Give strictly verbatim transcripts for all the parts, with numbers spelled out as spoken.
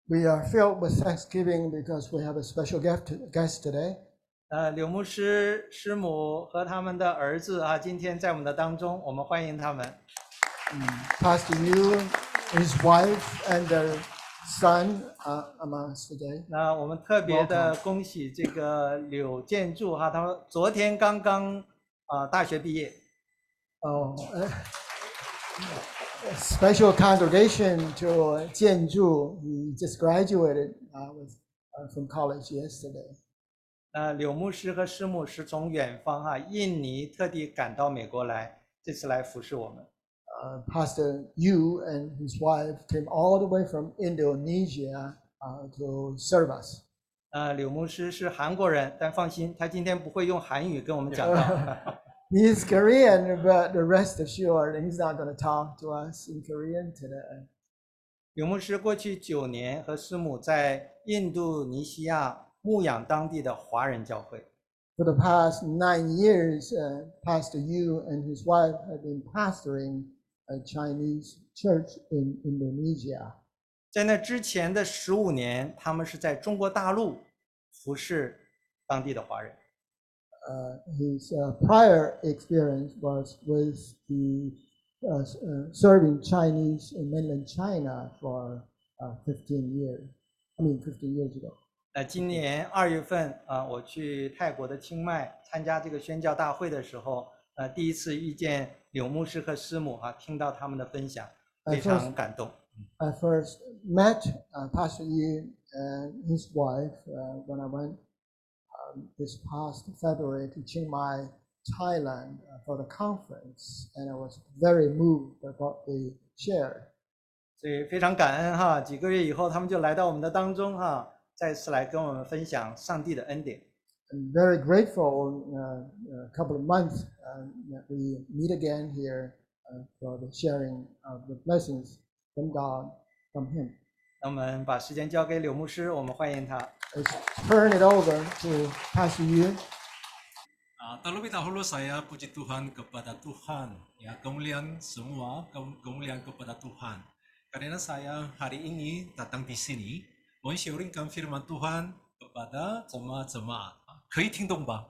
We are filled with thanksgiving because we have a special guest guest today. 呃，柳牧师、师母和他们的儿子啊，今天在我们的当中，我们欢迎他们。 Pastor Yu, his wife, and their son are among us today. 那我们特别的恭喜这个柳建筑哈，他们昨天刚刚啊、呃、大学毕业。 Oh, uh, special congregation to Jianzhu. He just graduated uh, with, uh, from college yesterday. 那柳牧师和师母是从远方哈，印尼特地赶到美国来，这次来服侍我们。 Uh, Pastor Yu and his wife came all the way from Indonesia uh, to serve us. 呃，柳牧师是韩国人，但放心，他今天不会用韩语跟我们讲道。 He's Korean, but the rest assured he's not going to talk to us in Korean today. 柳牧师过去九年和师母在印度尼西亚牧养当地的华人教会。 For the past nine years, uh, Pastor Yu and his wife have been pastoring a Chinese church in Indonesia. 在那之前的十五年，他们是在中国大陆服侍当地的华人。 Uh, his uh, prior experience was with the uh, uh, serving Chinese in mainland China for uh, fifteen years. I mean, fifteen years ago. 那今年二月份啊、呃，我去泰国的清迈参加这个宣教大会的时候，呃，第一次遇见柳牧师和师母啊，听到他们的分享，非常感动。 I first met uh, Pastor Yu and his wife uh, when I went um, this past February to Chiang Mai, Thailand uh, for the conference, and I was very moved by what they shared. 所以非常感恩哈，几个月以后他们就来到我们的当中哈。再次来跟我们分享上帝的恩典。 I'm very grateful. Uh, a couple of months uh, that we meet again here uh, for the sharing of the blessings from God, from Him. 那我们把时间交给柳牧师，我们欢迎他。 Let's turn it over to Pastor Yu. Uh, terlebih dahulu saya puji Tuhan kepada Tuhan, ya kemuliaan semua kemuliaan kepada Tuhan. Karena saya hari ini datang di sini.sharingkan firman Tuhan kepada jemaat-jemaat. 可以听懂吧？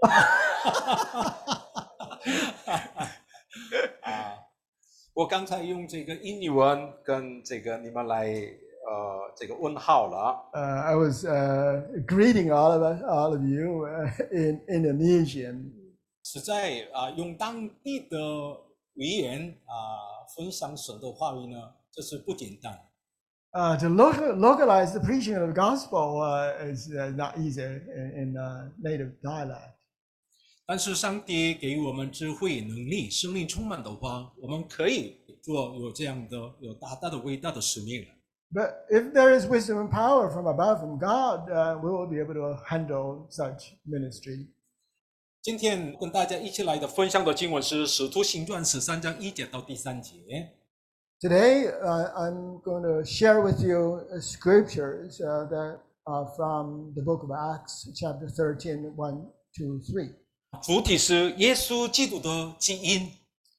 啊，我刚才用这个印尼文跟这个你们来呃这个问好了。 Uh, I was uh, greeting all of us, all of you uh, in Indonesian. 实在啊，用当地的语言啊分享神的话语呢，这是不简单。 Uh, to local, localize the preaching of the gospel uh, is uh, not easy in, in uh, native dialect. 但是上帝给我们智慧、能力、生命充满的话，我们可以做有这样的有大大的伟大的使命。 But if there is wisdom and power from above, from God, uh, we will be able to handle such ministry. 今天跟大家一起来的分享的经文是《使徒行传》十三章一节到第三节。 Today, uh, I'm going to share with you uh, scriptures uh, that are from the book of Acts, chapter thirteen, one, two, three. 主题是耶稣基督的基因。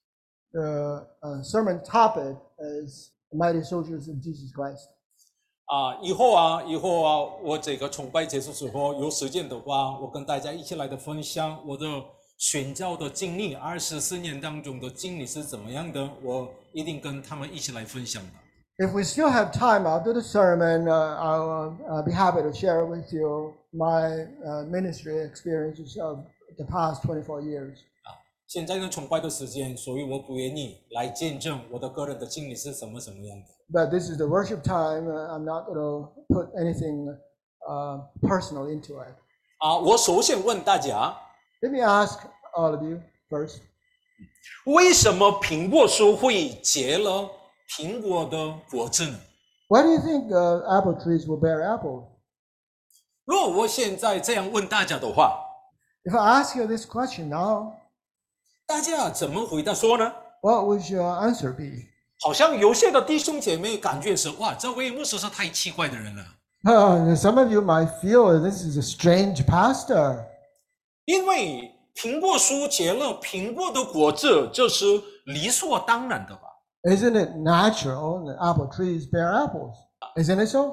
The uh, sermon topic is Mighty Soldiers of Jesus Christ. 啊，以后啊，以后啊，我这个崇拜结束之后有时间的话，我跟大家一起来的分享我的宣教的经历，二十四年当中的经历是怎么样的，我一定跟他们一起来分享的。 If we still have time after the sermon, uh, I'll uh, be happy to share with you my uh, ministry experiences of the past twenty-four years. 啊，现在呢崇拜的时间，所以我不愿意来见证我的个人的经历是什么什么样的。 But this is the worship time. Uh, I'm not going to put anything uh, personal into it. 啊，我首先问大家。 Let me ask all of you first. 为什么苹果树会结了苹果的果子呢？ Why do you think uh, apple trees will bear apples? 如果我现在这样问大家的话 If I ask you this question now, 大家怎么回答说呢？ what would your answer be? 好像有些的弟兄姐妹感觉是哇，这位牧师是太奇怪的人了。 Uh, some of you might feel this is a strange pastor. 因为苹果树结了苹果的果子，这是理所当然的吧？ Isn't it natural that apple trees bear apples? Isn't it so?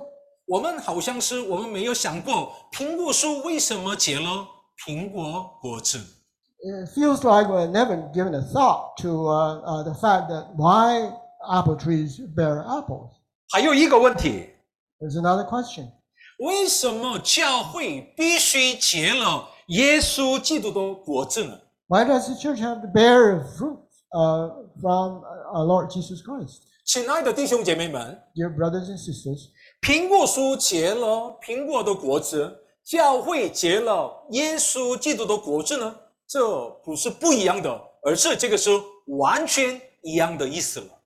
我们好像是我们没有想过，苹果树为什么结了苹果果子？ It feels like we're never given a thought to uh, uh, the fact that why apple trees bear apples. 还有一个问题， There's another question. 为什么教会必须结了耶稣基督的果子呢？ Why does the church have to bear fruit uh, from our Lord Jesus Christ? 亲爱的弟兄姐妹们， Dear brothers and sisters, 苹果树结了苹果的果子，教会结了耶稣基督的果子呢？这不是不一样的，而是这个是完全一样的意思了。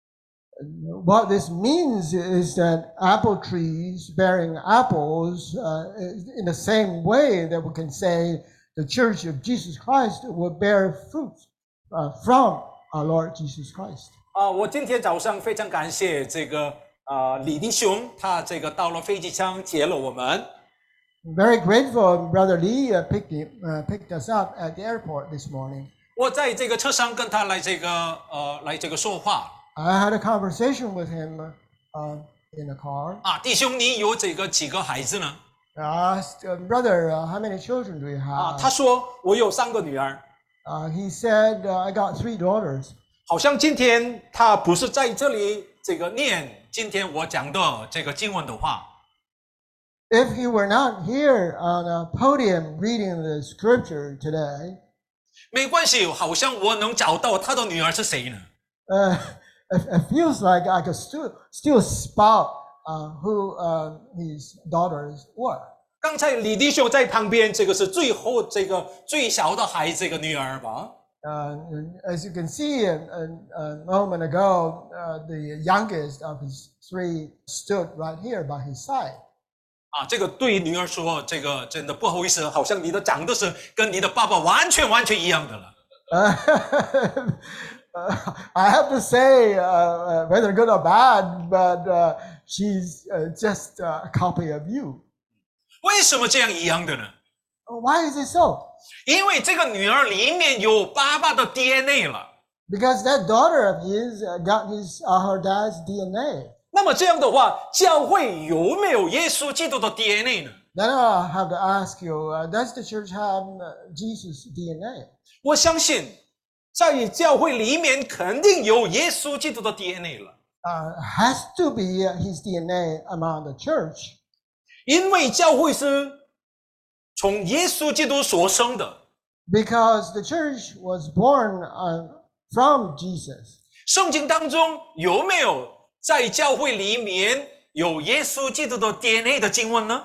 what this means is that apple trees bearing apples uh, in the same way that we can say the church of Jesus Christ will bear fruit uh, from our Lord Jesus Christ. 啊，我今天早上非常感谢这个啊李弟兄，他这个到了飞机场接了我们。 I'm very grateful Brother Lee uh, picked, him, uh, picked us up at the airport this morning. 我在这个车上跟他来这个呃来这个说话 I had a conversation with him uh, in the car. 啊，弟兄，你有这个几个孩子呢？ I asked, uh, Brother, uh, how many children do you 啊， have? 他说我有三个女儿， Uh, he said, uh, I got three daughters. 好像今天他不是在这里这个念今天我讲的这个经文的话。 If he were not here on a podium reading the scripture today, 没关系，好像我能找到他的女儿是谁呢？ uh, it, it feels like I could still, still spot uh, who uh, his daughters were. 刚才李弟兄在旁边，这个是最后这个最小的孩子，这个女儿吧。 Uh, as you can see, a, a, a moment ago, uh, the youngest of his three stood right here by his side. 啊，这个对女儿说，这个真的不好意思，好像你的长得是跟你的爸爸完全完全一样的了。 Uh, I have to say, uh, whether good or bad, but uh, she's uh, just a copy of you. 为什么这样一样的呢？ Why is it so? 因为这个女儿里面有爸爸的 D N A 了。 Because that daughter of his uh, got his uh, her dad's D N A. 那么这样的话，教会有没有耶稣基督的 D N A 呢？ Then I have to ask you, uh, does the church have uh, Jesus' D N A? 我相信，在教会里面肯定有耶稣基督的 D N A 了， Uh, has to be uh, his D N A among the church. 因为教会是从耶稣基督所生的。 Because the church was born uh, from Jesus. 圣经当中有没有在教会里面有耶稣基督的 D N A 的经文呢？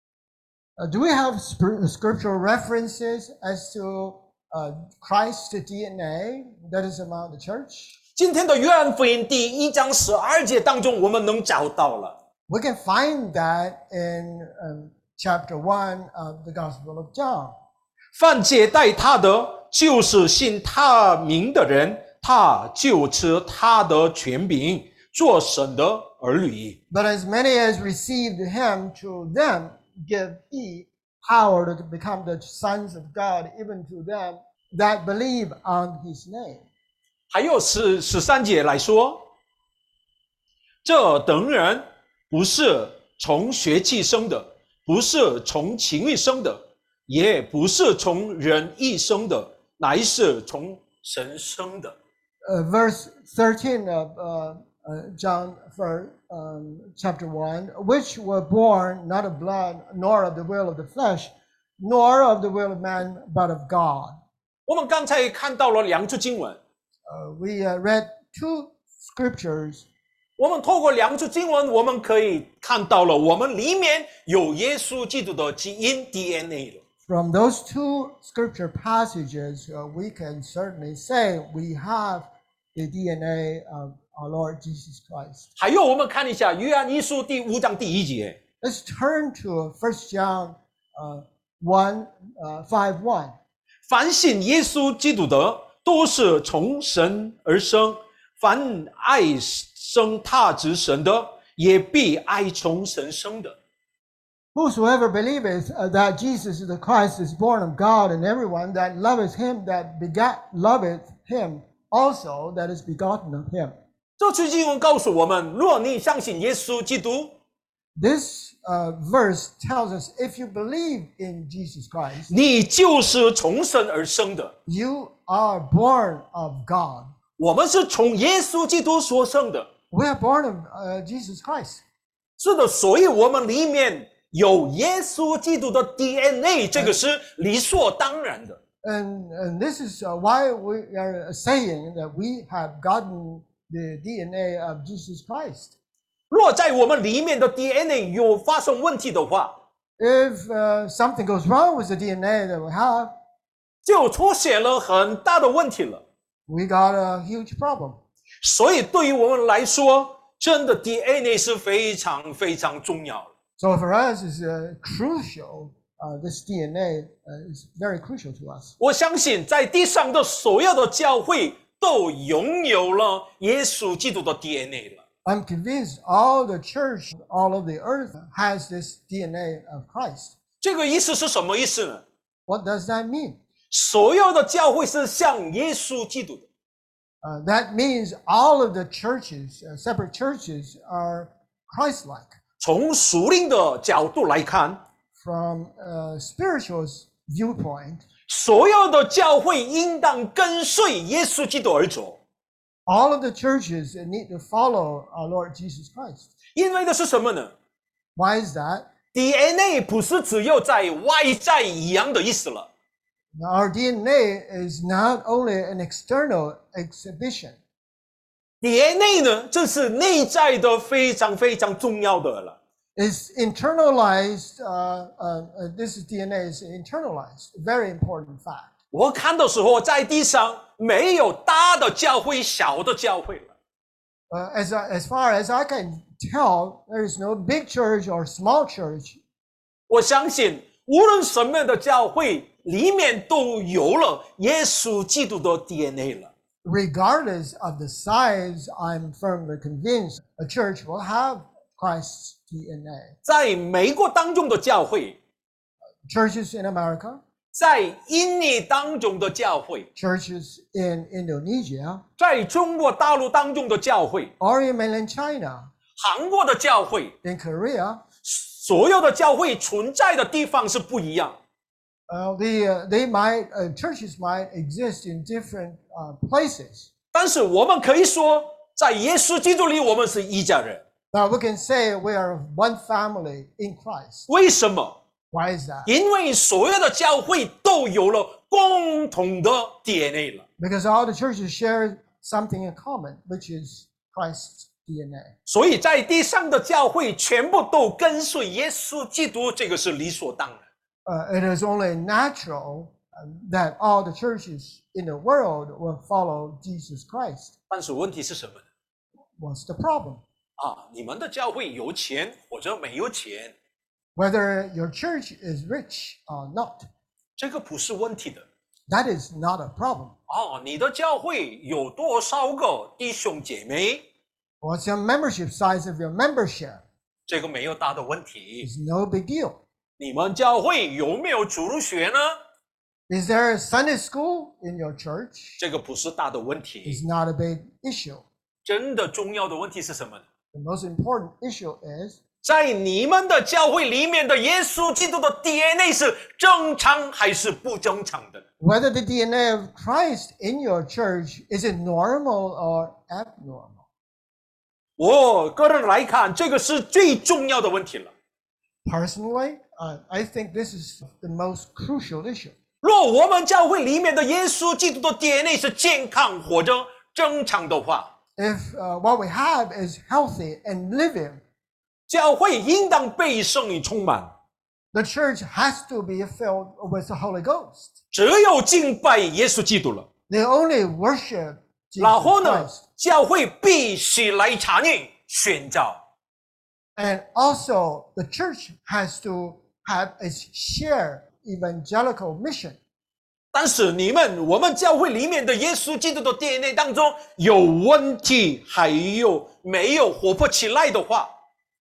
Uh, do we have sp- scriptural references as to uh, Christ's D N A that is among the church? 今天的约翰福音第一章十二节当中，我们能找到了。 We can find that in um, chapter one of the Gospel of John. 凡接待他的，就是信他名的人，他就持他的权柄，做神的儿女。 But as many as received him, to them give he power to become the sons of God, even to them that believe on his name. 还有十十三节来说，这等人不是从血气生的，不是从情欲生的，也不是从人意生的，乃是从神生的。 Uh, verse thirteen of uh, uh, John for, um, chapter one, which were born not of blood, nor of the will of the flesh, nor of the will of man, but of God. 我们刚才看到了两处经文， Uh, we uh, read two scriptures. 我们透过两处经文，我们可以看到了我们里面有耶稣基督的基因 D N A 了。 From those two scripture passages, uh, we can certainly say we have the D N A of our Lord Jesus Christ. 还有，我们看一下约翰一书第五章第一节， Let's turn to First John uh, one, uh, five, one. 凡信耶稣基督的，都是从神而生；凡爱生他之神的，也必爱从神生的。 Whosoever believeth uh, that Jesus is the Christ is born of God, and everyone that loveth him that begat loveth him also that is begotten of him. 这句经文告诉我们：若你相信耶稣基督， This uh, verse tells us if you believe in Jesus Christ, 你就是从神而生的。 you are born of God. 我们是从耶稣基督所生的。 We are born of uh, Jesus Christ. 是的，所以我们里面有耶稣基督的 D N A， 这个是理所当然的。 And, and this is uh, why we are saying that we have gotten the D N A of Jesus Christ. 若在我们里面的 D N A 有发生问题的话， If uh, something goes wrong with the D N A that we have, 就出现了很大的问题了。 we got a huge problem. 所以对于我们来说，真的 D N A 是非常非常重要的。 So for us, it's uh, crucial. Uh, this D N A uh, is very crucial to us. 我相信在地上的所有的教会都拥有了耶稣基督的 D N A 了。 I'm convinced all the church, all of the earth has this D N A of Christ. 这个意思是什么意思呢？ What does that mean? 所有的教会是像耶稣基督的。 Uh, that means all of the churches, uh, separate churches, are Christ-like. 从属灵的角度来看， From a spiritual viewpoint, 所有的教会应当跟随耶稣基督而走。 all of the churches need to follow our Lord Jesus Christ. 因为的是什么呢？ Why is that? D N A 不是只有在外在一样的意思了， Now, our D N A is not only an external exhibition. D N A 呢，这是内在的非常非常重要的了。 It's internalized. Uh, uh, uh, this D N A is internalized. Very important fact. 我看的时候，在地上没有大的教会、小的教会了。 Uh, as I, as far as I can tell, there is no big church or small church. 我相信，无论什么样的教会，里面都有了耶稣基督的 D N A 了。 Regardless of the size, I'm firmly convinced a church will have Christ's D N A. 在美国当中的教会， Churches in America, 在印尼当中的教会， churches in Indonesia, 在中国大陆当中的教会， or in mainland China, 韩国的教会， in Korea, 所有的教会存在的地方是不一样。 uh, the, uh, they might, uh, churches might exist in different uh, places. 但是我们可以说，在耶稣基督里，我们是一家人。 Now we can say we are one family in Christ. 为什么？ Why is that? 因为所有的教会都有了共同的 D N A 了。 Because all the churches share something in common, which is Christ's D N A. 所以在地上的教会全部都跟随耶稣基督，这个是理所当然。 Uh, it is only natural um, that all the churches in the world will follow Jesus Christ. 但是问题是什么呢？ What's the problem? 啊，你们的教会有钱或者没有钱， Whether your church is rich or not, 这个不是问题的。 that is not a problem. 啊，你的教会有多少个弟兄姐妹， What's the membership size of your membership? 这个没有大的问题。 It's no big deal. 你们教会有没有主日学呢？ Is there a Sunday school in your church? 这个不是大的问 It's 题。 not a big issue. 真的重要的问题是什么呢？ The most important issue is 在你们的教会里面的耶稣基督的 D N A 是正常还是不正常的？ whether the D N A of Christ in your church is it normal or abnormal. 我个人来看，这个是最重要的问题了。 Personally, uh, I think this is the most crucial issue. 若我们教会里面的耶稣基督的 D N A 是健康或者正常的话， If uh, what we have is healthy and living, 教会应当被圣灵充满。 the church has to be filled with the Holy Ghost. 只有敬拜耶稣基督了， They only worship 然 Jesus 后呢 Christ.， 教会必须来参与宣教。 And also, the church has to have its share evangelical mission. 但是你们我们教会里面的耶稣基督的 D N A 当中有问题，还有没有活泼起来的话，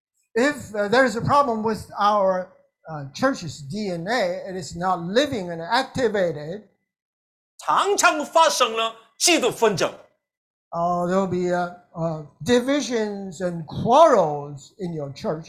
If uh, there is a problem with our uh, church's D N A, it is not living and activated, 常常发生了基督纷争。 uh, there will be uh, uh, divisions and quarrels in your church.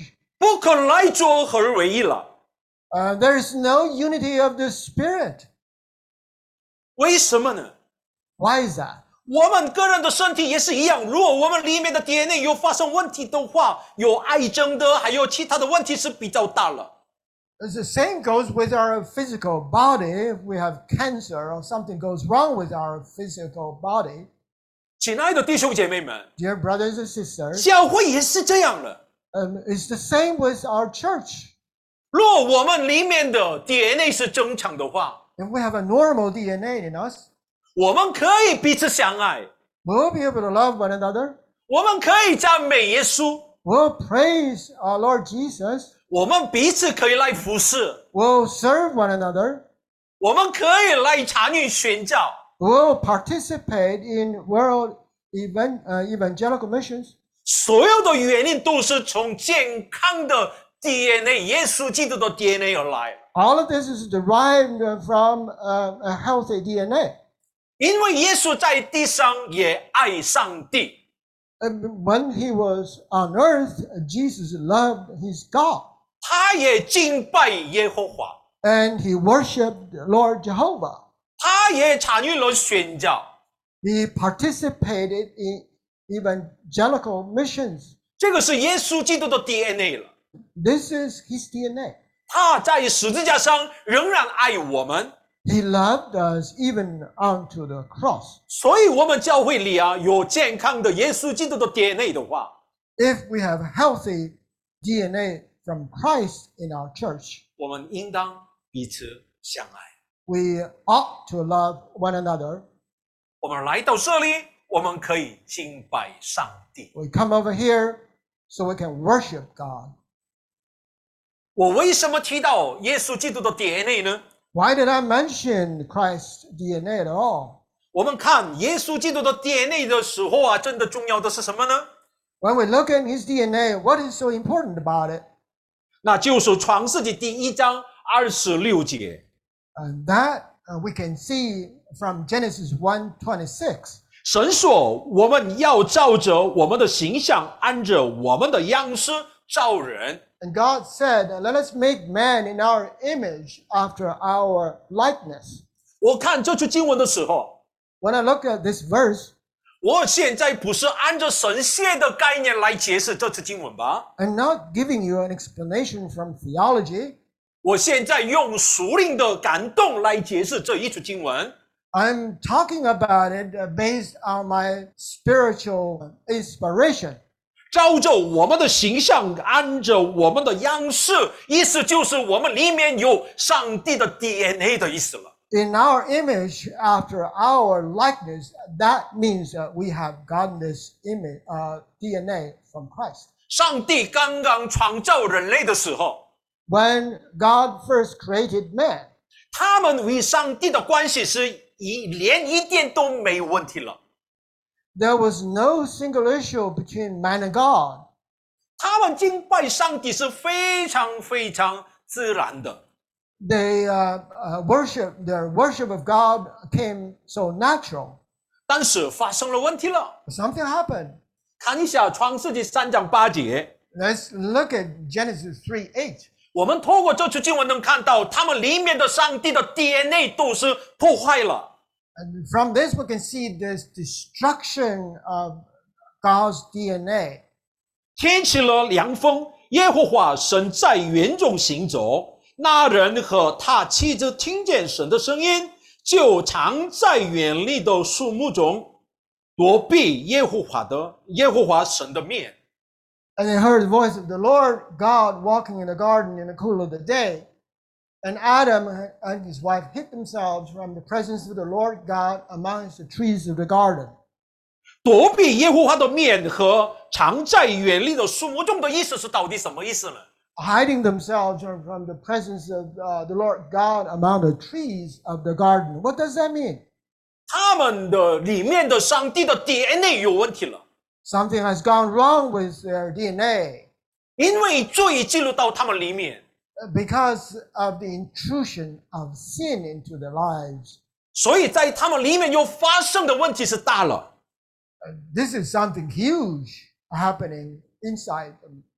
不可来做合而为一了。 Uh, there is no unity of the Spirit. 为什么呢？ Why is that? 我们个人的身体也是一样，如果我们里面的 D N A 有发生问题的话，有癌症的，还有其他的问题是比较大了。 As the same goes with our physical body. If we have cancer or something goes wrong with our physical body, 亲爱的弟兄姐妹们， dear brothers and sisters, 教会也是这样的。 um, it's the same with our church. 若我们里面的 D N A 是正常的话， If we have a normal D N A in us, 我们可以彼此相爱， we'll be able to love one another. 我们可以赞美耶稣， We'll praise our Lord Jesus. 我们彼此可以来服侍， We'll serve one another. 我们可以来参与宣教。 We'll participate in world event, uh, evangelical missions. 所有的原因都是从健康的 D N A， 耶稣基督的 D N A 而来。 All of this is derived from uh, a healthy D N A. 因为耶稣在地上也爱上帝， And when he was on earth, Jesus loved his God. 他也敬拜耶和华， And he worshiped Lord Jehovah. 他也参与了宣教。 He participated in evangelical missions. 这个是耶稣基督的 D N A 了。 This is his D N A. 他在十字架上仍然爱我们， He loved us even unto the cross. 所以我们教会里啊有健康的耶稣基督的 D N A 的话， If we have healthy D N A from Christ in our church, 我们应当彼此相爱。 we ought to love one another. 我们来到这里，我们可以敬拜上帝。 We come over here so we can worship God. 我为什么提到耶稣基督的 D N A 呢？ Why did I mention Christ's D N A at all? 我们看耶稣基督的 D N A 的时候啊，真的重要的是什么呢？ When we look at his D N A, what is so important about it? 那就是创世纪第一章二十六节。 And that uh, we can see from Genesis one twenty-six. 神说：“我们要照着我们的形象，按着我们的样式造人。” And God said, let us make man in our image after our likeness. 我看这句经文的时候， When I look at this verse, 我现在不是按照神学的概念来解释这次经文吧？ I'm not giving you an explanation from theology. 我现在用属灵的感动来解释这一处经文。 I'm talking about it uh, based on my spiritual inspiration. 照着我们的形象，按着我们的样式，意思就是我们里面有上帝的 D N A 的意思了。 In our image, after our likeness, that means that we have gotten this image, uh, D N A from Christ. 上帝刚刚创造人类的时候， When God first created man, 他们与上帝的关系是一连一点都没有问题了。 there was no single issue between man and God. 他们敬拜上帝是非常非常自然的。 They uh, uh, worship, their worship of God came so natural. 但是发生了问题了。 Something happened. 看一下创世纪三章八节， Let's look at Genesis three eight. 我们透过这处经文能看到，他们里面的上帝的 D N A 都是破坏了。 And from this, we can see this destruction of God's D N A. 天起了凉风，耶和华神在园中行走，那人和他妻子听见神的声音，就藏在园里的树木中，躲避耶和华的耶和华神的面。 And they heard the voice of the Lord God walking in the garden in the cool of the day. And Adam and his wife hid themselves from the presence of the Lord God amongst the trees of the garden. 躲避耶和华的面和藏在园里的树木中的意思是到底什么意思呢？ Hiding themselves from the presence of uh, the Lord God among the trees of the garden. What does that mean? 他们的里面的上帝的 D N A 有问题了， Something has gone wrong with their D N A 因为罪进入到他们里面， because of the intrusion of sin into their lives. 所以在他们里面有发生的问题是大了。 Uh, This is something huge happening inside them.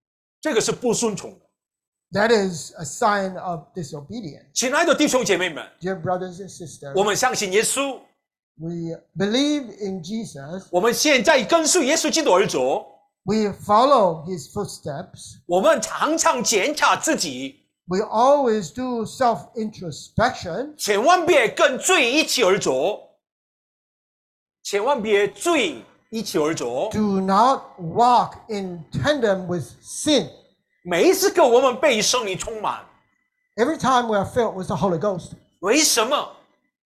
这个是不顺从的。 That is a sign of disobedience. 亲爱的弟兄姐妹们， Dear brothers and sisters, 我们相信耶稣， we believe in Jesus. 我们现在跟随耶稣基督而走。 We follow his footsteps. 我们常常检查自己， We always do self-introspection. 千万别跟罪一起而走，千万别罪一起而走。 Do not walk in tandem with sin. 每一时刻我们被圣灵充满， Every time we are filled with the Holy Ghost. 为什么？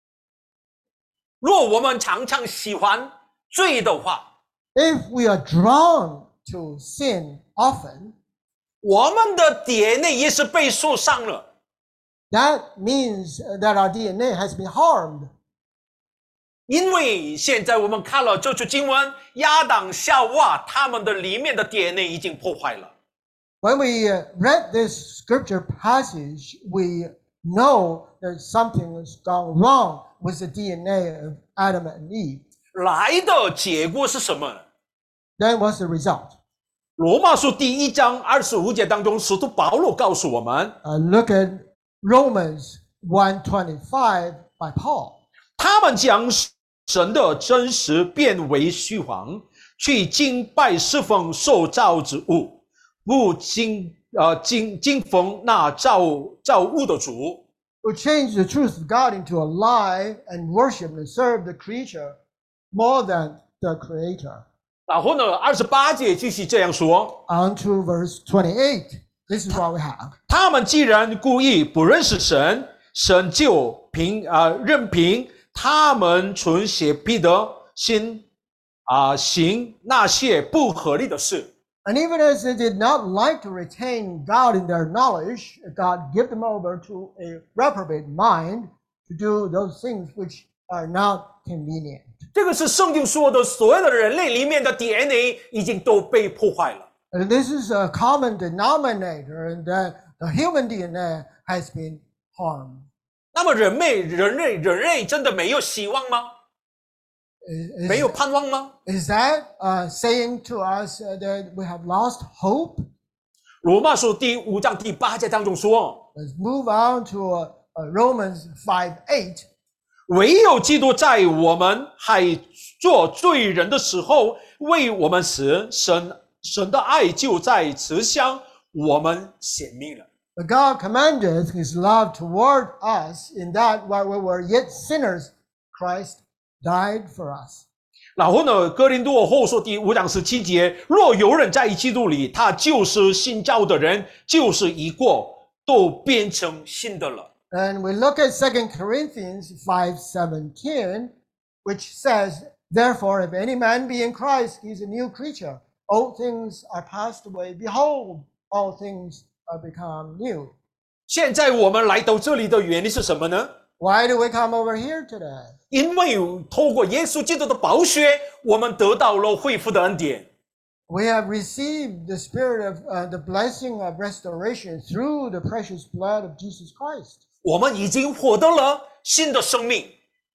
若我们常常喜欢罪的话， If we are drawn to sin often, 我们的 D N A 也是被受伤了。 that means that our D N A has been harmed. 因为现在我们看了这处经文，亚当夏娃他们的里面的 D N A 已经破坏了。 When we uh, read this scripture passage, we know that something has gone wrong with the D N A of Adam and Eve. 来的结果是什么呢？ Then what's the result? 罗马书第一章二十五节当中，使徒保罗告诉我们， Uh, look at Romans one twenty-five by Paul. 他们将神的真实变为虚谎，去敬拜侍奉受造之物，不敬呃敬敬奉那造造物的主。 Who change the truth of God into a lie and worship and serve the creature more than the Creator. 然后呢，二十八节继续这样说： On to verse twenty-eight. This is what we have. 他们既然故意不认识神，神就凭啊、呃、任凭他们存邪僻的心啊、呃、行那些不合理的事。 And even as they did not like to retain God in their knowledge, God gave them over to a reprobate mind to do those things which are not convenient. 这个是圣经说的，所有的人类里面的 D N A 已经都被破坏了。 And this is a common denominator in that the human D N A has been harmed. 那么人类人类人类真的没有希望吗？ Is, 没有盼望吗？ is that uh, saying to us uh, that we have lost hope? 罗马书第五章第八节当中说， Let's move on to uh, uh, Romans five eight. 唯有基督在我们还做罪人的时候为我们死，神神的爱就在此向我们显明了。 But God commandeth his love toward us in that while we were yet sinners, Christ died for us. 然后呢，哥林多后书第五章十七节，若有人在基督里，他就是新造的人，就是一过都变成新的了。 And we look at Second Corinthians five seventeen, which says, Therefore, if any man be in Christ, he is a new creature. All things are passed away. Behold, all things are become new. 现在我们来到这里的原因是什么呢？ Why do we come over here today? 因为透过耶稣基督的宝血，我们得到了恢复的恩典。 We have received the spirit of uh, the blessing of restoration through the precious blood of Jesus Christ. 我们已经获得了新的生命。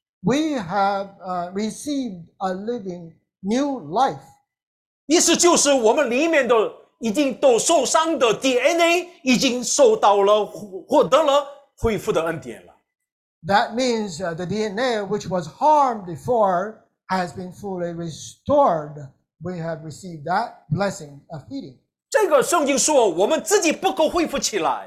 We have uh, received a living new life. 意思就是我们里面的已经都受伤的 D N A 已经受到了获得了恢复的恩典了。 That means uh, the D N A which was harmed before has been fully restored. We have received that blessing of healing. 这个圣经说我们自己不够恢复起来。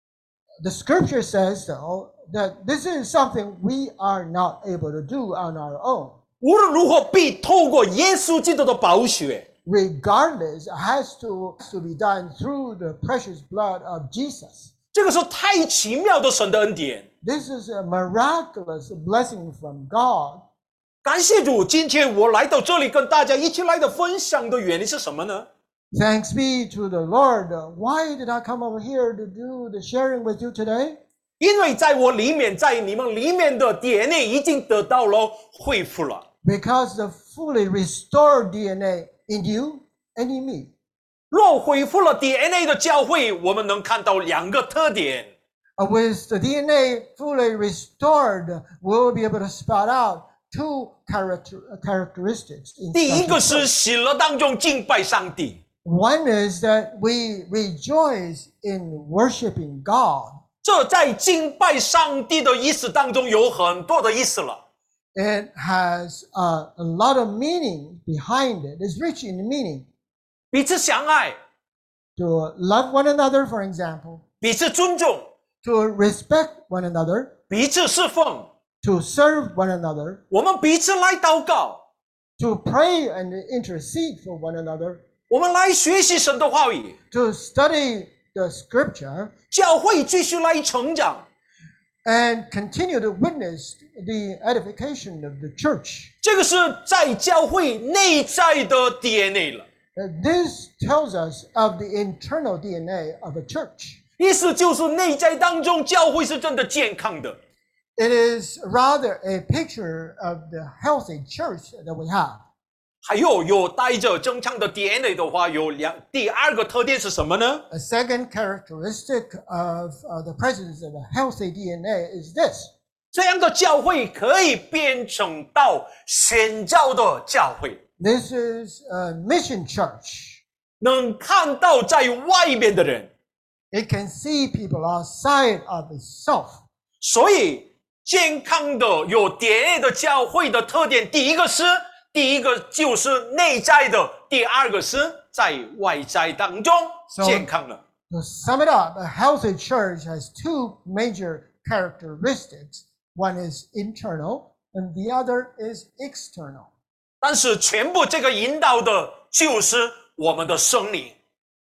The scripture says, though, that this is something we are not able to do on our own. 无论如何，必透过耶稣基督的宝血。 Regardless, it has to, has to be done through the precious blood of Jesus. 这个是太奇妙的神的恩典。 This is a miraculous blessing from God. 感谢主，今天我来到这里跟大家一起来的分享的原因是什么呢？ Thanks be to the Lord. Why did I come over here to do the sharing with you today? 因为在我里面，在你们里面的 D N A 已经得到了恢复了。 Because the fully restored D N A in you and in me. 若恢复了 D N A 的教会，我们能看到两个特点。 Uh, With the D N A fully restored, we'll be able to spot out two character, uh, characteristics. in 第一 such 个 a 是 church. 喜乐当中敬拜上帝， One is that we rejoice in worshiping God. 这在敬拜上帝的意思当中有很多的意思了。 It has uh, a lot of meaning behind it. It's rich in meaning. 彼此相爱， To love one another, for example, 彼此尊重， to respect one another, 彼此侍奉， to serve one another, 我们彼此来祷告， to pray and intercede for one another, 我们来学习神的话语， to study the scripture, 教会继续来成长。 and continue to witness the edification of the church. 这个是在教会内在的 D N A 了， Uh, This tells us of the internal D N A of a church. 意思就是内在当中教会是真的健康的。 It is rather a picture of the healthy church that we have. 还有有带着正常的 D N A 的话，有两第二个特点是什么呢？ A second characteristic of uh, the presence of a healthy D N A is this. 这样的教会可以变成到宣教的教会， This is a mission church. 能看到在外面的人。 It can see people outside of itself. 所以健康的有 D N A 的教会的特点，第一个是第一个就是内在的，第二个是在外在当中 So- 健康了。 To sum it up, a healthy church has two major characteristics. One is internal and the other is external. 但是全部这个引导的就是我们的圣灵。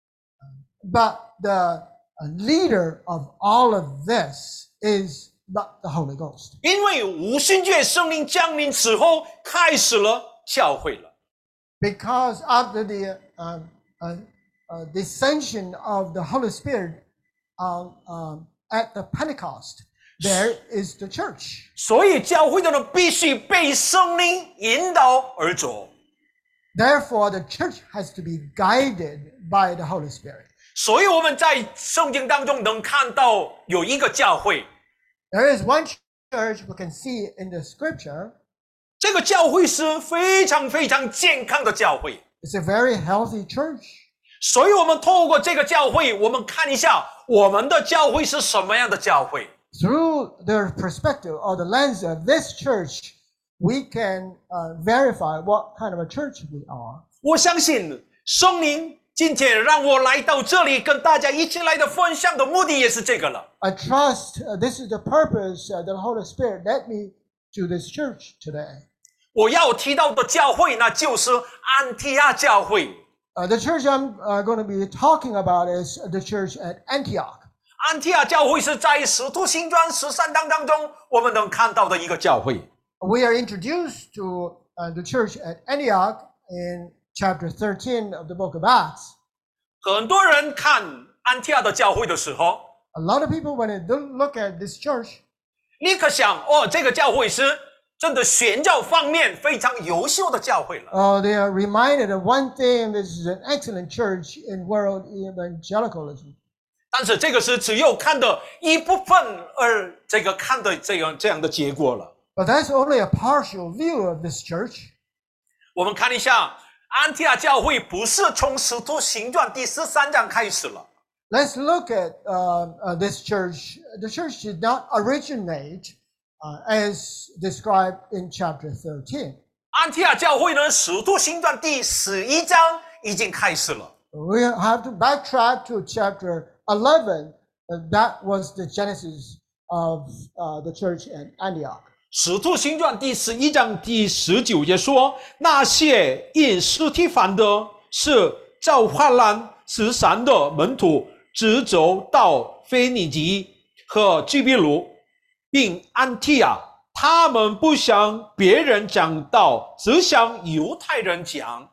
But the uh, leader of all of this is not the Holy Ghost. 因为五旬节圣灵降临之后，开始了教会了。 Because after the uh, uh, uh, descension of the Holy Spirit uh, um, at the Pentecost, there is the church. 所以教会的人必须被圣灵引导而走。 Therefore, the church has to be guided by the Holy Spirit. 所以我们在圣经当中能看到有一个教会， There is one church we can see in the scripture. 这个教会是非常非常健康的教会。 It's a very healthy church. 所以我们透过这个教会，我们看一下我们的教会是什么样的教会。 Through the perspective or the lens of this church, we can uh, verify what kind of a church we are. 我相信圣灵今天让我来到这里，跟大家一起来的分享的目的也是这个了。 I trust uh, this is the purpose uh, that the Holy Spirit led me to this church today. 我要提到的教会，那就是安提阿教会。 Uh, the church I'm uh, going to be talking about is the church at Antioch. 安提阿教会是在使徒行传十三章当中我们能看到的一个教会。 We are introduced to uh, the church at Antioch in chapter thirteen of the book of Acts. 很多人看安提阿的教会的时候， A lot of people, when they do look at this church, 立刻想，哦，这个教会是真的宣教方面非常优秀的教会了。 uh, they are reminded of one thing: this is an excellent church in world evangelicalism. 但是这个是只有看的一部分，而这个看的这样这样的结果了。 But that's only a partial view of this church. 我们看一下，安提阿教会不是从使徒行传第十三章开始了。 Let's look at uh, uh, this church. The church did not originate uh, as described in chapter thirteen. 安提阿教会呢，使徒行传第十一章已经开始了。 We have to backtrack to chapter eleven. Uh, that was the genesis of uh, the church at Antioch. 使徒行传第十一章第十九节说，那些因司提反的是造患难十三的门徒，直走到腓尼基和居比鲁，并安提亚。他们不向别人讲道，只向犹太人讲。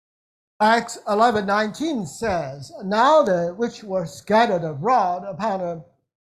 Acts eleven nineteen says, Now the which were scattered abroad upon a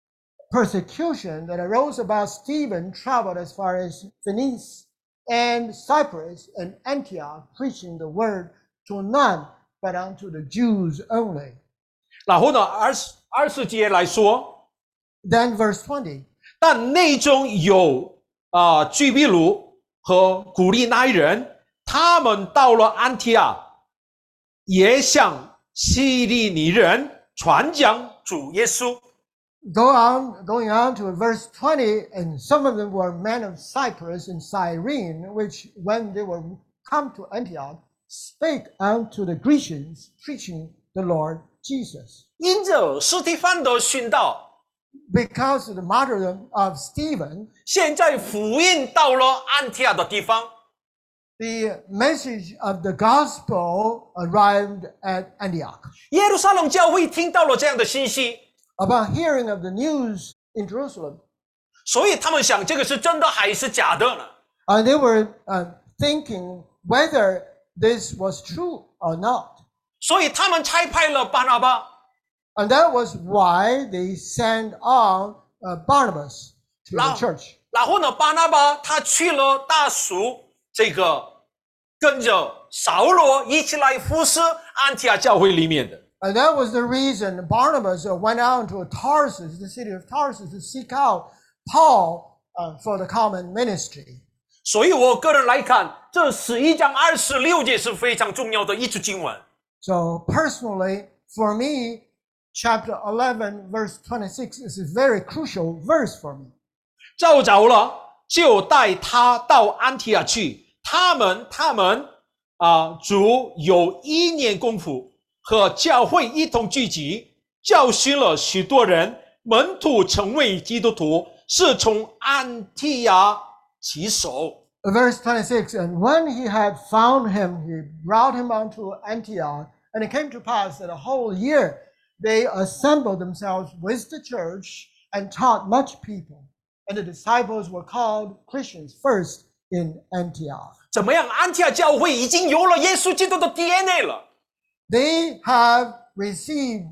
persecution that arose about Stephen traveled as far as Phoenice and Cyprus and Antioch, preaching the word to none but unto the Jews only. 然后呢，二十二十节来说， Then verse twenty, 但内中有啊、呃、居比鲁和古利奈人，他们到了安提亚，也向希利尼人传讲主耶稣。 Go on, going on to verse twenty, and some of them were men of Cyprus and Cyrene, which when they were come to Antioch, spake unto the Grecians, preaching the Lord Jesus. 因着斯提芬的殉道， Because of the martyrdom of Stephen, 现在福音到了安提亚的地方， the message of the gospel arrived at Antioch. 耶路撒冷教会听到了这样的信息， Upon hearing of the news in Jerusalem, 所以他们想这个是真的还是假的呢？ uh, they were uh, thinking whether this was true or not. 所以他们差派了巴拿巴， And that was why they sent on uh, Barnabas to the Now- church. 然后呢，巴拿巴他去了大蜀，这个跟着扫罗一起来服侍安提亚教会里面的。 And that was the reason Barnabas uh, went out to Tarsus, the city of Tarsus, to seek out Paul uh, for the common ministry. 所以我个人来看，这十一章二十六节是非常重要的一处经文。 So personally, for me, chapter eleven, verse twenty-six is a very crucial verse for me. 照着了，就带他到安提亚去。他们他们啊、主有一年功夫，和教会一同聚集，教训了许多人，门徒成为基督徒，是从安提亚起手。 Verse twenty-six, and when he had found him, he brought him unto Antioch. And it came to pass that a whole year they assembled themselves with the church and taught much people. And the disciples were called Christians first in Antioch. 怎么样？安提亚教会已经有了耶稣基督的 D N A 了。 They have received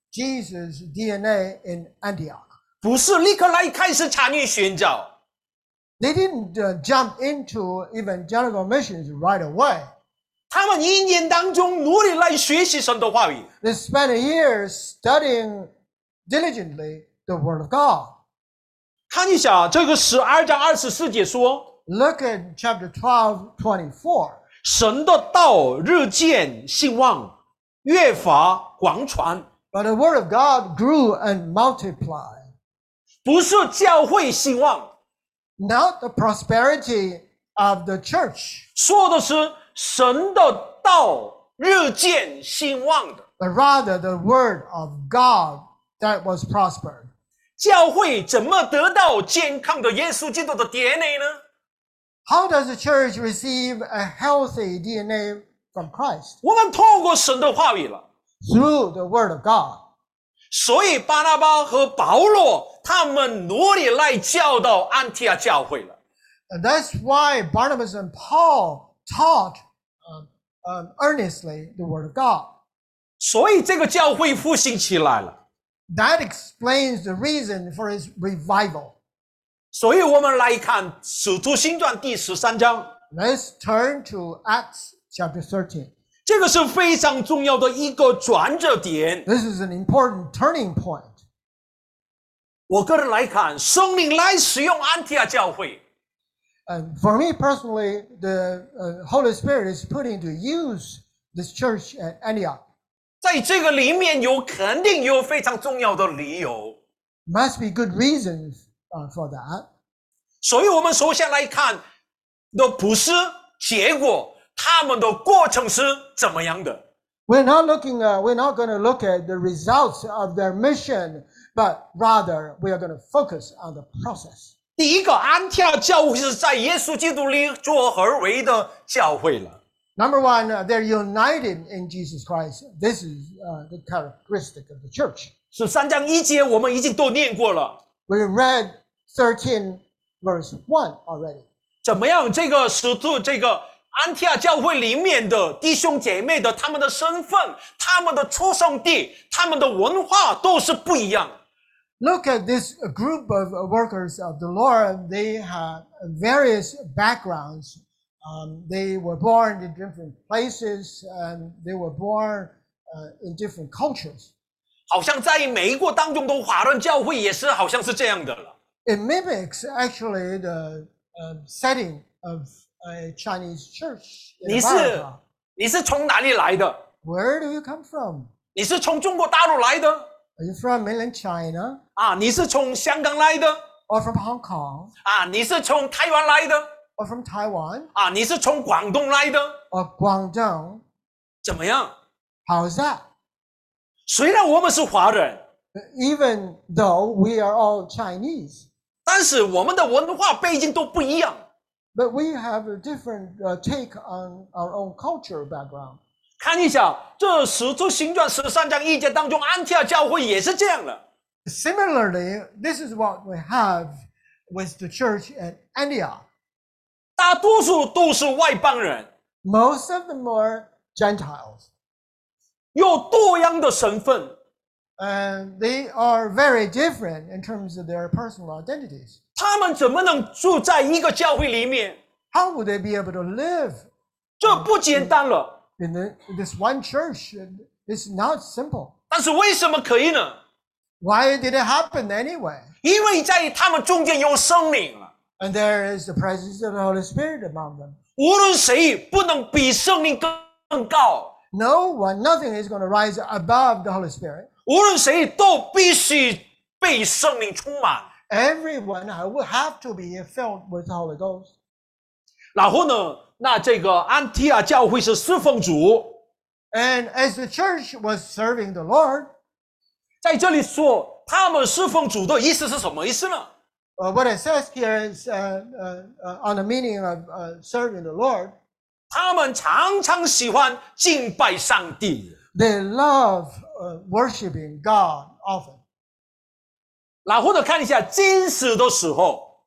Jesus' D N A in Antioch. 不是立刻来开始参与宣教， They didn't uh, jump into evangelical missions right away. 他们一年当中努力来学习神的话语。 They spent a year studying diligently the Word of God. 看一下这个十二章二十四节说， Look at chapter twelve, twenty-four. 神的道日渐兴旺，越发广传。 But the Word of God grew and multiplied. 不是教会兴旺， Not the prosperity of the church, 说的是神的道日渐兴旺的。 but rather the Word of God that was prospered. 教会怎么得到健康的耶稣基督的 D N A 呢？ How does the church receive a healthy D N A from Christ? 我们透过神的话语了。 Through the Word of God. 所以巴拿巴和保罗他们努力来教导安提亚教会了。 And that's why Barnabas and Paul taught um, um, earnestly the Word of God. 所以这个教会复兴起来了。 That explains the reason for his revival. 所以我们来看《使徒行传》第十三章， Let's turn to Acts chapter thirteen. 这个是非常重要的一个转折点。 This is an important turning point. 我个人来看，圣灵来使用安提亚教会， And for me personally, the uh, Holy Spirit is putting to use this church at Antioch. 在这个里面有肯定有非常重要的理由。 Must be good reasons uh, for that. 所以我们首先来看的不是结果，他们的过程是怎么样的。 We're not looking. Uh, we're not going to look at the results of their mission, but rather we are going to focus on the process. 第一个，安提阿教会是在耶稣基督里做合为的教会了。 Number one, uh, they're united in Jesus Christ. This is uh, the characteristic of the church. 十三章一节我们已经都念过了， We read thirteen verse one already. 怎么样？这个使徒，这个安提阿教会里面的弟兄姐妹的他们的身份、他们的出生地、他们的文化都是不一样。 Look at this group of workers of the Lord. They have various backgrounds. Um, they were born in different places, and they were born uh, in different cultures. 好像在美国当中的华人教会也是好像是这样的了。 It mimics actually the uh, setting of a Chinese church in 你是 America. 你是从哪里来的？ Where do you come from? 你是从中国大陆来的 Are you from mainland China 啊？你是从香港来的 or from Hong Kong 啊？你是从台湾来的 or from Taiwan 啊？你是从广东来的？ or Guangdong? 怎么样？ How's that? 虽然我们是华人， Even though we are all Chinese, 但是我们的文化背景都不一样。 but we have a different uh, take on our own culture background. 看一下这《使徒行传》十三章一节当中，安提阿教会也是这样的。 Similarly, this is what we have with the church at Antioch. 大多数都是外邦人， Most of them are Gentiles, 有多样的身份。 and they are very different in terms of their personal identities. 他们怎么能住在一个教会里面？ How would they be able to live 这不简单了。 in, the, in this one church? It's not simple. 但是为什么可以呢？ Why did it happen anyway? 因为在他们中间有圣灵了。 And there is the presence of the Holy Spirit among them. 无论谁不能比圣灵更更高， No one, nothing is going to rise above the Holy Spirit. 无论谁都必须被圣灵充满。 Everyone will have to be filled with the Holy Ghost. 然后呢，那这个安提阿教会是侍奉主， And as the church was serving the Lord, 在这里说他们侍奉主的意思是什么意思呢？ uh, what it says here is uh, uh, uh, on the meaning of uh, serving the Lord. 他们常常喜欢敬拜上帝。 They love uh, worshiping God often. 然后呢，看一下禁食的时候，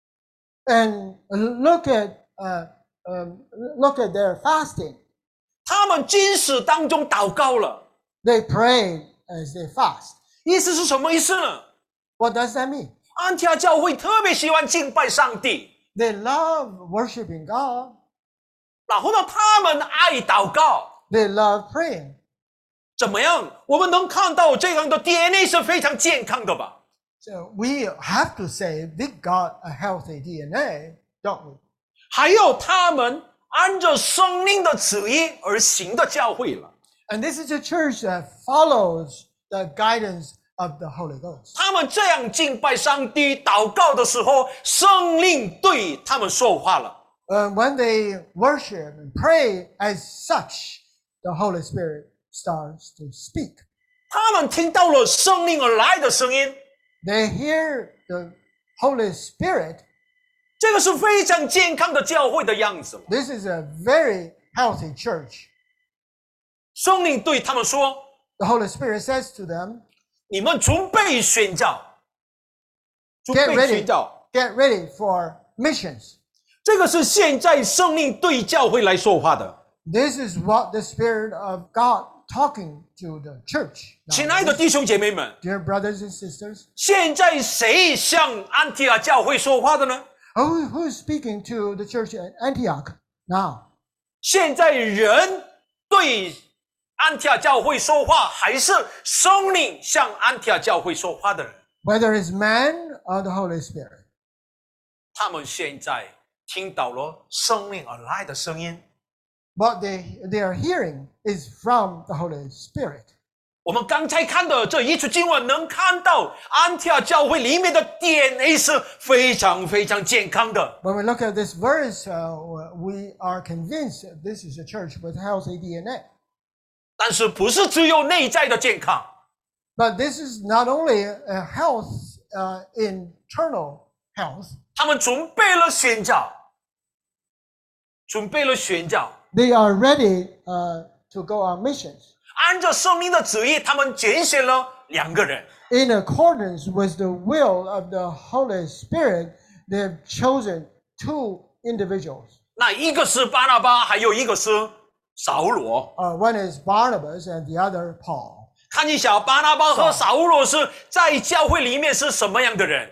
And look at uh, um, look at their fasting. 他们禁食当中祷告了， They pray as they fast. 意思是什么意思呢？ What does that mean? 安提阿教会特别喜欢敬拜上帝， They love worshiping God. 然后呢，他们爱祷告。 They love praying. 怎么样？我们能看到这样的 D N A 是非常健康的吧？ So we have to say they got a healthy D N A, don't we? 还有他们按照生命的旨意而行的教会了。 And this is a church that follows the guidance of the Holy Ghost. 他们这样敬拜上帝、祷告的时候，圣灵对他们说话了。 Uh, when they worship and pray as such, the Holy Spirit starts to speak. 他们听到了圣灵而来的声音， They hear the Holy Spirit. 这个是非常健康的教会的样子。 This is a very healthy church. 圣灵对他们说 The Holy Spirit says to them,：“ 你们准备宣教，准 Get 备 ready. 宣教。 get ready for missions. ” 这个是现在圣灵对教会来说话的。 This is what the Spirit of God talking to the church. 亲爱的弟兄姐妹们， Dear brothers and sisters, 现在谁向安提阿教会说话的呢？ who, who is speaking to the church at Antioch now? 现在人对安提阿教会说话，还是圣灵向安提阿教会说话的人？ Whether it's man or the Holy Spirit. 他们现在听到了圣灵而来的声音。 What they, they are hearing is from the Holy Spirit. 我们刚才看的这一处经文，能看到安提阿教会里面的 D N A 是非常非常健康的。 When we look at this verse, uh, we are convinced that this is a church with healthy D N A. 但是不是只有内在的健康， But this is not only a health, uh, internal health. 他们准备了宣教，准备了宣教， They are ready uh, to go on missions. 按照圣灵的旨意，他们拣选了两个人。 In accordance with the will of the Holy Spirit, they have chosen two individuals. 那一个是巴拿巴，还有一个是扫罗。 Uh, one is Barnabas and the other Paul. 看一下巴拿巴和扫罗是在教会里面是什么样的人？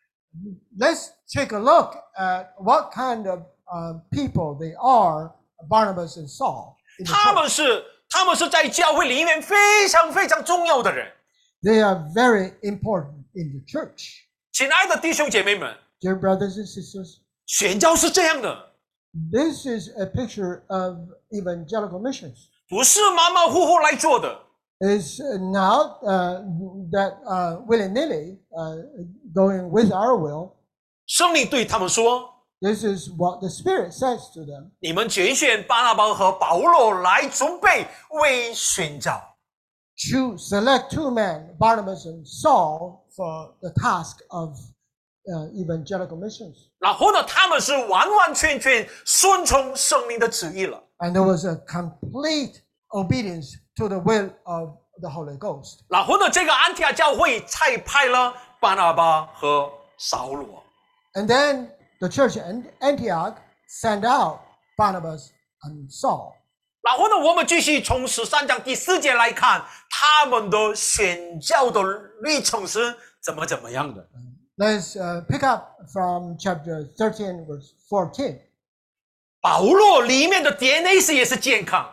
Let's take a look at what kind of uh, people they are, Barnabas and Saul. in the 他 church. 们是他们是在教会里面非常非常重要的人。 They are very important in the church. 亲爱的弟兄姐妹们， Dear brothers and sisters, 宣教是这样的， this is a picture of evangelical missions. 不是马马虎虎来做的。 is not uh, that uh, willy-nilly uh, going with our will. 圣灵对他们说 This is what the Spirit says to them.：“ 你们拣选巴拿巴和保罗来准备为宣教。 Choose, select two men, Barnabas and Saul, for the task of uh, evangelical missions. ” 然后呢，他们是完完全全顺从圣灵的旨意了。 And there was a complete obedience to the will of the Holy Ghost. 然后呢，这个安提阿教会才派了巴拿巴和扫罗。 And then the church in Antioch sent out Barnabas and Saul. 然后呢，我们继续从十三章第四节来看他们的宣教的历程是怎么怎么样的。 Let's uh, pick up from chapter thirteen, verse fourteen. 保罗里面的 D N A 是也是健康，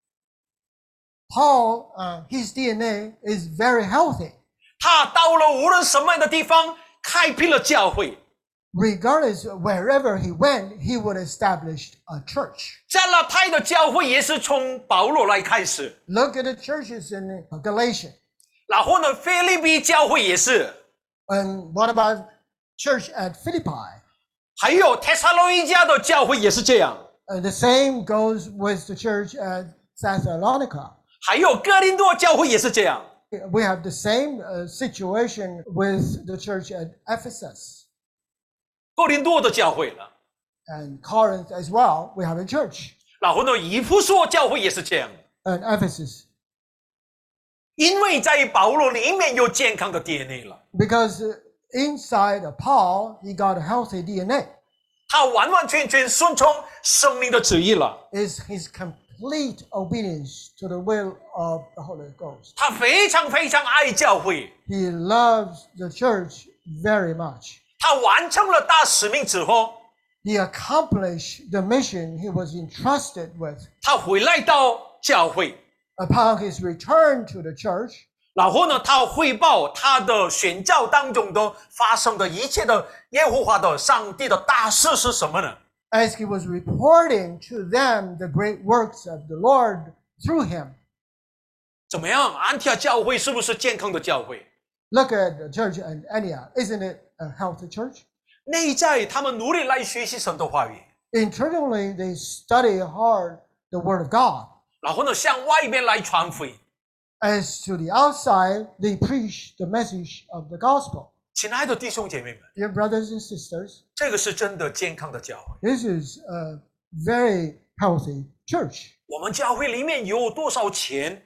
Paul, uh, his D N A is very healthy. 他到了无论什么样的地方，开辟了教会。 Regardless of wherever he went, he would establish a church. 加拉太的教会也是从保罗来开始， Look at the churches in Galatia. 然后呢，腓立比教会也是， And what about church at Philippi? 还有帖撒罗尼迦的教会也是这样， Uh, the same goes with the church at Thessalonica. 还有哥林多教会也是这样。 We have the same uh, situation with the church at Ephesus 哥林多的教会了， and Corinth as well. We have a church 然后呢，以弗所教会也是这样， at Ephesus 因为在保罗里面有健康的 D N A 了， because uh, inside of Paul, he got a healthy D N A. 他完完全全顺从圣灵的旨意了， Is his complete obedience to the will of the Holy Ghost. 他非常非常爱教会， He loves the church very much. 他完成了大使命之后， He accomplished the mission he was entrusted with. 他回来到教会， Upon his return to the church, 然后呢，他汇报他的宣教当中的发生的一切的耶和华的上帝的大事是什么呢？ as he was reporting to them the great works of the Lord through him. 怎么样？安提阿教会是不是健康的教会？ Look at the church in Antioch. Isn't it a healthy church? 内在他们努力来学习神的话语， Internally, they study hard the Word of God. 然后呢，向外面来传福音。 As to the outside, they preach the message of the gospel. 亲爱的弟兄姐妹们， Dear brothers and sisters, 这个是真的健康的教会。 this is a very healthy church. 我们教会里面有多少钱？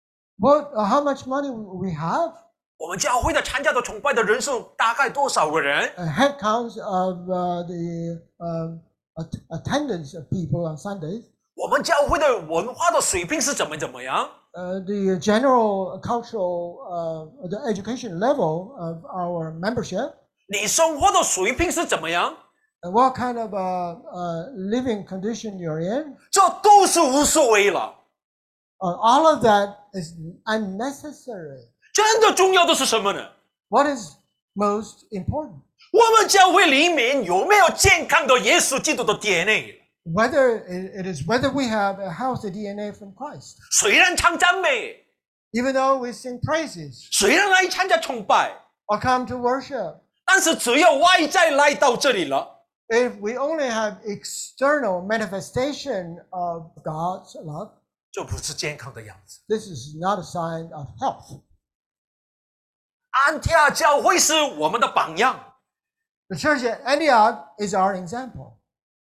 What, uh, how much money we have? 我们教会的参加的崇拜的人数大概多少个人？ A head count of uh, the uh, at- attendance of people on Sundays. 我们教会的文化的水平是怎么怎么样？ Uh, the general cultural, uh, the education level of our membership. 你生活的水平是怎么样？ And what kind of uh, uh, living condition you're in. 这都是无所谓了。 Uh, all of that is unnecessary. 真的重要的是什么呢？ What is most important? 我们教会里面有没有健康的耶稣基督的 D N A？ Whether it, it is whether we have a healthy D N A from Christ. 虽然唱赞美， Even though we sing praises 虽然来参加崇拜， or come to worship, 但是只要外在来到这里了， if we only have external manifestation of God's love, 就不是健康的样子。 this is not a sign of health. 安提阿教会是我们的榜样， The church at Antioch is our example.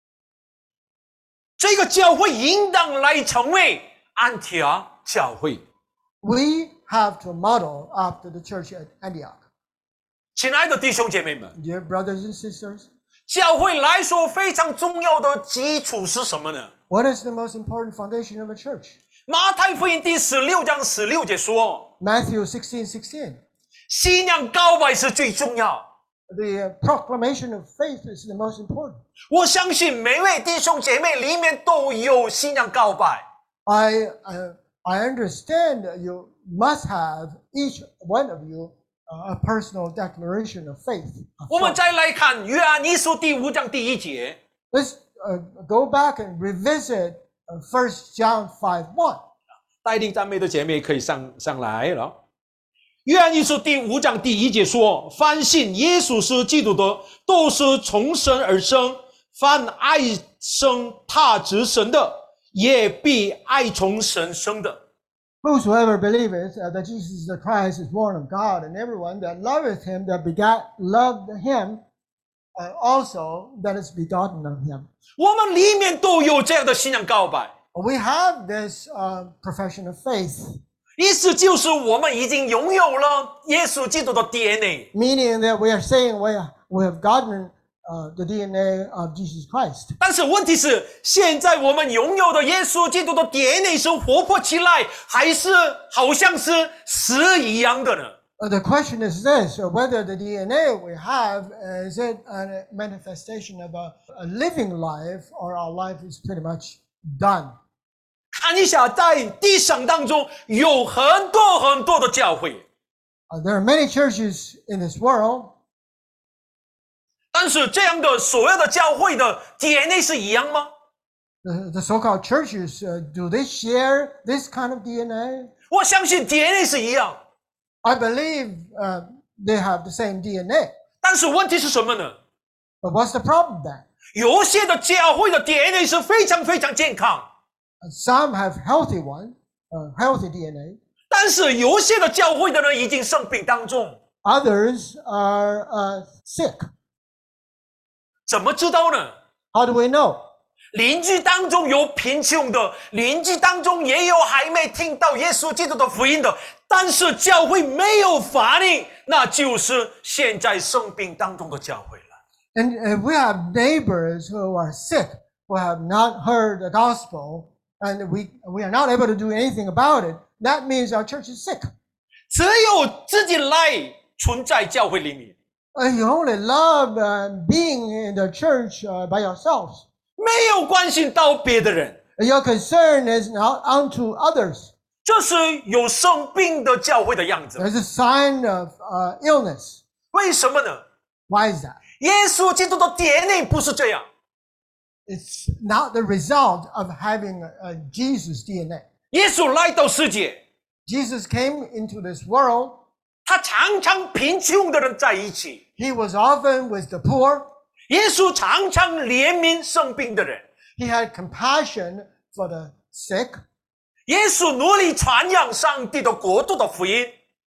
这个教会应当来成为安提阿教会。 We have to model after the church at Antioch. 亲爱的弟兄姐妹们， Dear brothers and sisters, 教会来说非常重要的基础是什么呢？ what is the most important foundation of a church? 马太福音第十六章十六节说， Matthew sixteen sixteen. 信仰告白是最重要。 The proclamation of faith is the most important. 我相信每位弟兄姐妹里面都有信仰告白。 I, uh, I understand that you must have, each one of you, uh, a personal declaration of faith. of 我们 faith. 再来看约翰一书第五章第一节， Let's uh, go back and revisit uh, First John five one. 带领赞美的姐妹可以上上来了。约翰一书第五章第一节说：凡信耶稣是基督的，都是从神而生；凡爱生他之神的，也必爱从神生的。 Whosoever believeth uh, that Jesus the Christ is born of God, and everyone that loveth him that begat loved him uh, also that is begotten of him. 我们里面都有这样的信仰告白， We have this uh, profession of faith, 意思就是我们已经拥有了耶稣基督的 D N A。 meaning that we are saying we, we have gotten uh, the D N A of Jesus Christ. 但是问题是，现在我们拥有的耶稣基督的 D N A 是活泼起来，还是好像是死一样的呢？ Uh, the question is this, uh, whether the D N A we have, uh, is it a manifestation of a, a living life, or our life is pretty much done? 看一下，在地上当中有很多很多的教会， Uh, there are many churches in this world, 但是这样的所有的教会的 D N A 是一样吗？ the, the so-called churches, uh, do they share this kind of D N A? 我相信 D N A 是一样， I believe uh, they have the same D N A. 但是问题是什么呢？ But what's the problem then? 有些的教会的 D N A 是非常非常健康， Uh, some have healthy one, uh, healthy D N A. 但是有些的教会的呢已经生病当中， Others are uh, sick. 怎么知道呢？ How do we know? 邻居当中有贫穷的，邻居当中也有还没听到耶稣基督的福音的，但是教会没有反应，那就是现在生病当中的教会了。 And if we have neighbors who are sick, who have not heard the gospel, and we, we are not able to do anything about it, that means our church is sick. 只有自己来存在教会里面， Uh, you only love uh, being in the church uh, by yourselves. 没有关心到别的人， Your concern is not unto others. 这是有生病的教会的样子。 There's a sign of uh, illness. 为什么呢？ Why is that? 耶稣基督的 D N A 不是这样。 It's not the result of having uh, Jesus' D N A. 耶稣来到世界， Jesus came into this world. 他常常贫穷的人在一起， He was often with the poor. 耶稣常常怜悯生病的人， He had compassion for the sick. 耶稣努力传扬上帝的国度的福音。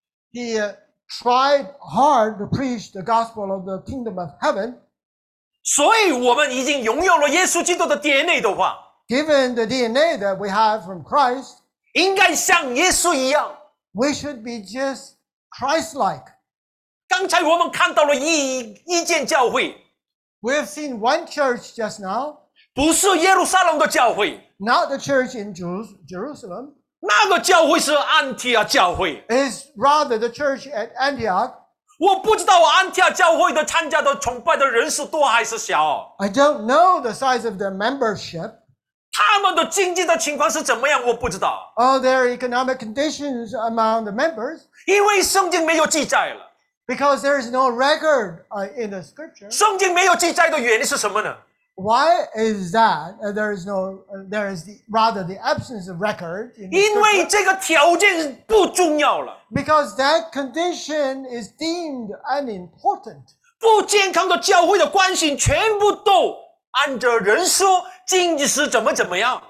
He uh, tried hard to preach the gospel of the kingdom of heaven. 所以，我们已经拥有了耶稣基督的 D N A 的话， Given the D N A that we have from Christ, 应该像耶稣一样。 we should be just Christ-like. 刚才我们看到了一一间教会， We have seen one church just now, 不是耶路撒冷的教会， not the church in Jeru- Jerusalem. 那个教会是安提阿教会。 It is rather the church at Antioch. 我不知道安提阿教会的参加的崇拜的人数多还是小， I don't know the size of their membership 他们的经济的情况是怎么样，我不知道， or their economic conditions among the members, 因为圣经没有记载了。 because there is no record uh, in the scripture. 圣经没有记载的原因是什么呢？ Why is that? Uh, there is no, uh, there is the, rather the absence of record in the 因为 scripture, 这个条件不重要了。 because that condition is deemed unimportant. 不健康的教会的关系全部都按着人说经济是怎么怎么样。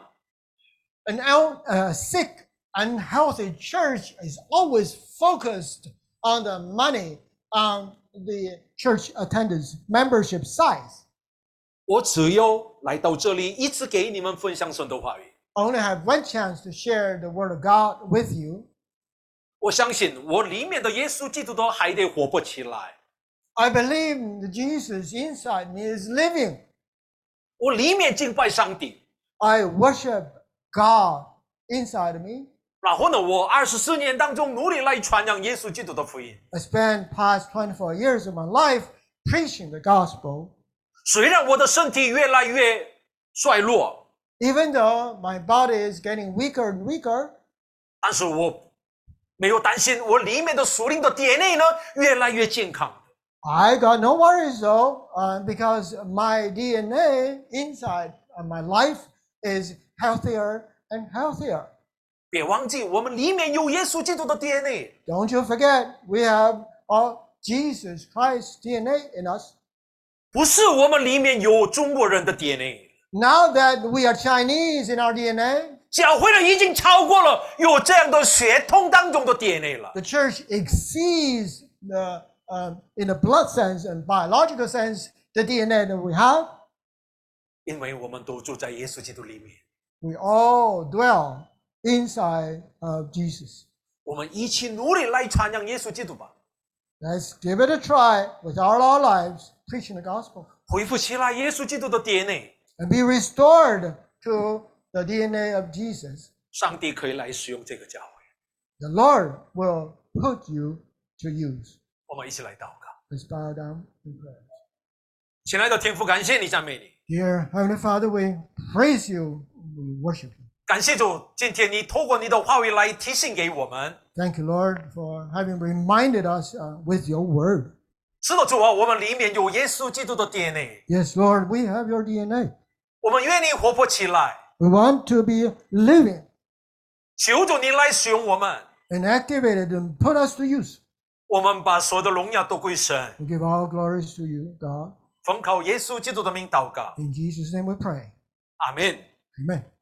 An out, uh, sick, unhealthy church is always focused on the money, on the church attendance membership size. 我只有来到这里，一直给你们分享神的话语。 I only have one chance to share the word of God with you. 我相信我里面的耶稣基督都还得活泼起来。 I believe the Jesus inside me is living. 我里面敬拜上帝， I worship God inside of me. 然后呢，我二十四年当中努力来传扬耶稣基督的福音。 I spent past twenty-four years of my life preaching the gospel. 虽然我的身体越来越衰弱， Even though my body is getting weaker and weaker, 但是我没有担心我里面的属灵的 D N A 呢越来越健康。 I got no worries though, uh, because my D N A inside of my life is healthier and healthier. 别忘记我们里面有耶稣基督的 D N A。 Don't you forget, we have our Jesus Christ's D N A in us. 不是我们里面有中国人的 D N A。 Now that we are Chinese in our D N A, 教会呢已经超过了有这样的血统当中的 D N A 了。 the church exceeds the, uh, in a blood sense and biological sense, the D N A that we have. 因为我们都住在耶稣基督里面。 We all dwell inside of Jesus. 我们一起努力来传扬耶稣基督吧。 Let's give it a try with all our lives, preaching the gospel, 恢复起来耶稣基督的 D N A。 and be restored to the D N A of Jesus. 上帝可以来使用这个教会。 The Lord will put you to use. 我们一起来祷告。 Let's bow down and pray. 亲爱的天父，感谢你，赞美你， Dear Heavenly Father, we praise you, we worship you. 感谢主，今天你透过你的话语来提醒给我们。 Thank you, Lord, for having reminded us uh, with your word. 是的，主啊，我们里面有耶稣基督的 D N A， Yes, Lord, we have your D N A. 我们愿意活泼起来， We want to be living 求主你来使用我们， and activated and put us to use. 我们把所有的荣耀都归神。 We give all glories to you, God. 奉靠耶稣基督的名祷告， In Jesus' name we pray. 阿门。 Amen.